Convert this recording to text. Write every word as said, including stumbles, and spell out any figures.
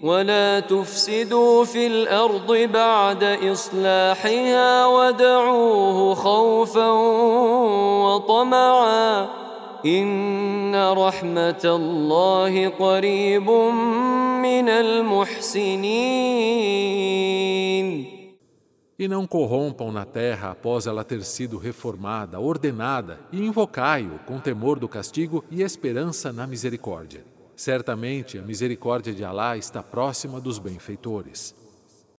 ولا تفسدوا في الأرض بعد إصلاحها وادعوه خوفا وطمعا إن رحمة الله قريب من المحسنين. E não corrompam na terra após ela ter sido reformada, ordenada, e invocai-o com temor do castigo e esperança na misericórdia. Certamente a misericórdia de Alá está próxima dos benfeitores.